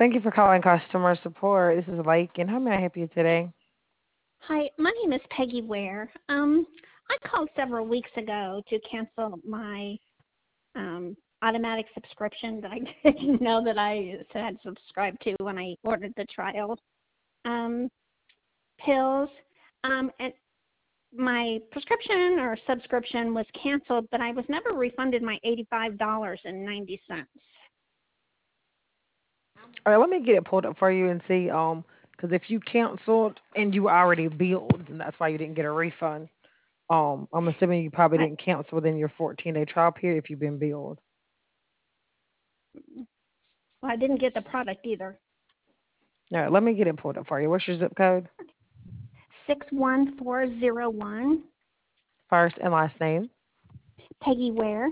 Thank you for calling customer support. This is Lake, and how may I help you today? Hi, my name is Peggy Ware. I called several weeks ago to cancel my automatic subscription that I didn't know that I had subscribed to when I ordered the trial um, pills. And my prescription or subscription was canceled, but I was never refunded my $85.90. All right, let me get it pulled up for you and see. Because if you canceled and you already billed, and that's why you didn't get a refund. I'm assuming you probably I, didn't cancel within your 14-day trial period if you've been billed. well, I didn't get the product either. All right, let me get it pulled up for you. What's your zip code? 61401, First and last name. Peggy Ware.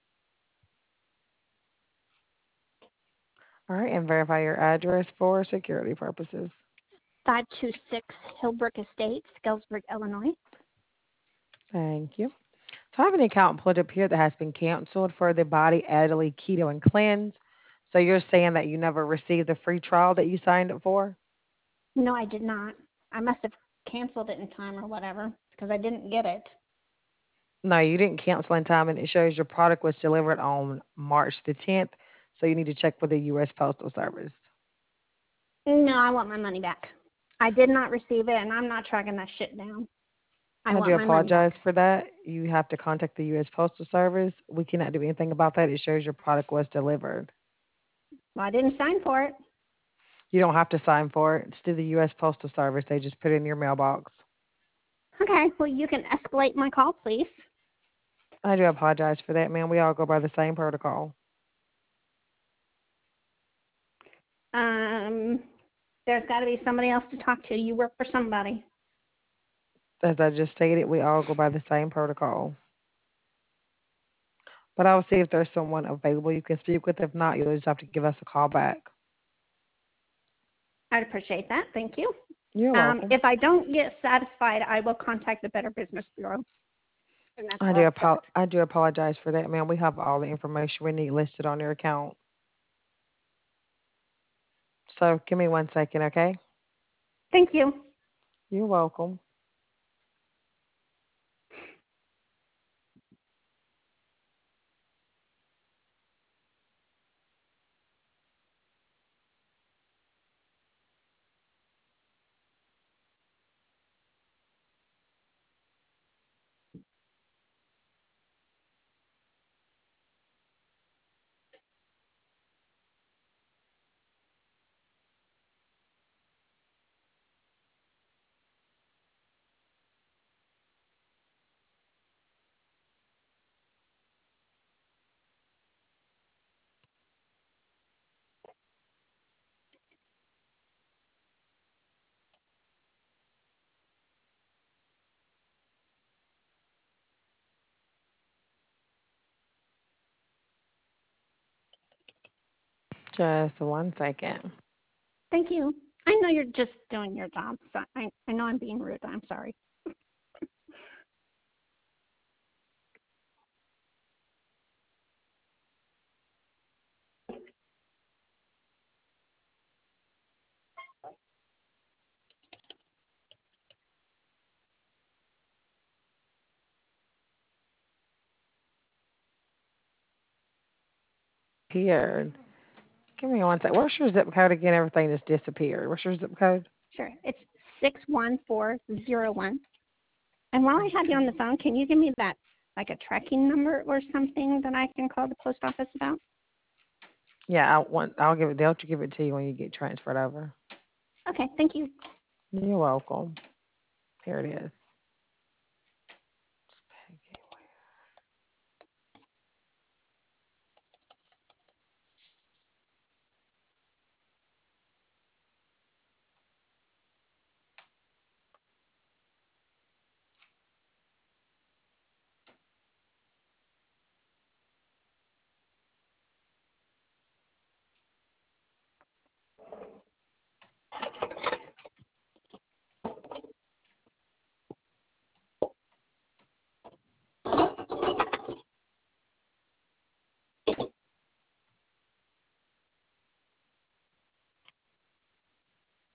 All right, and verify your address for security purposes. 526 Hillbrook Estates, Galesburg, Illinois. Thank you. So I have an account pulled up here that has been canceled for the Body Adderley Keto and Cleanse. So you're saying that you never received the free trial that you signed up for? No, I did not. I must have canceled it in time or whatever because I didn't get it. No, you didn't cancel in time, and it shows your product was delivered on March the 10th. So you need to check with the U.S. Postal Service. No, I want my money back. I did not receive it, and I'm not tracking that shit down. I I do want my money back. apologize for that. You have to contact the U.S. Postal Service. We cannot do anything about that. It shows your product was delivered. Well, I didn't sign for it. You don't have to sign for it. It's through the U.S. Postal Service. They just put it in your mailbox. Okay, well, you can escalate my call, please. I do apologize for that, man. We all go by the same protocol. Um, there's got to be somebody else to talk to. You work for somebody. As I just stated, we all go by the same protocol. But I'll see if there's someone available you can speak with. If not, you'll just have to give us a call back. I'd appreciate that. Thank you. You're welcome. If I don't get satisfied, I will contact the Better Business Bureau, and that's I where do I'll put it. I do apologize for that, man. We have all the information we need listed on your account. So give me 1 second, okay? Thank you. You're welcome. Just 1 second. Thank you. I know you're just doing your job, so I know I'm being rude. I'm sorry. Disappeared. Give me 1 second. What's your zip code again? Everything just disappeared. What's your zip code? Sure. It's 61401. And while I have you Okay. on the phone, can you give me that, like a tracking number or something that I can call the post office about? Yeah, I'll give it. They'll give it to you when you get transferred over. Okay, thank you. You're welcome. Here it is.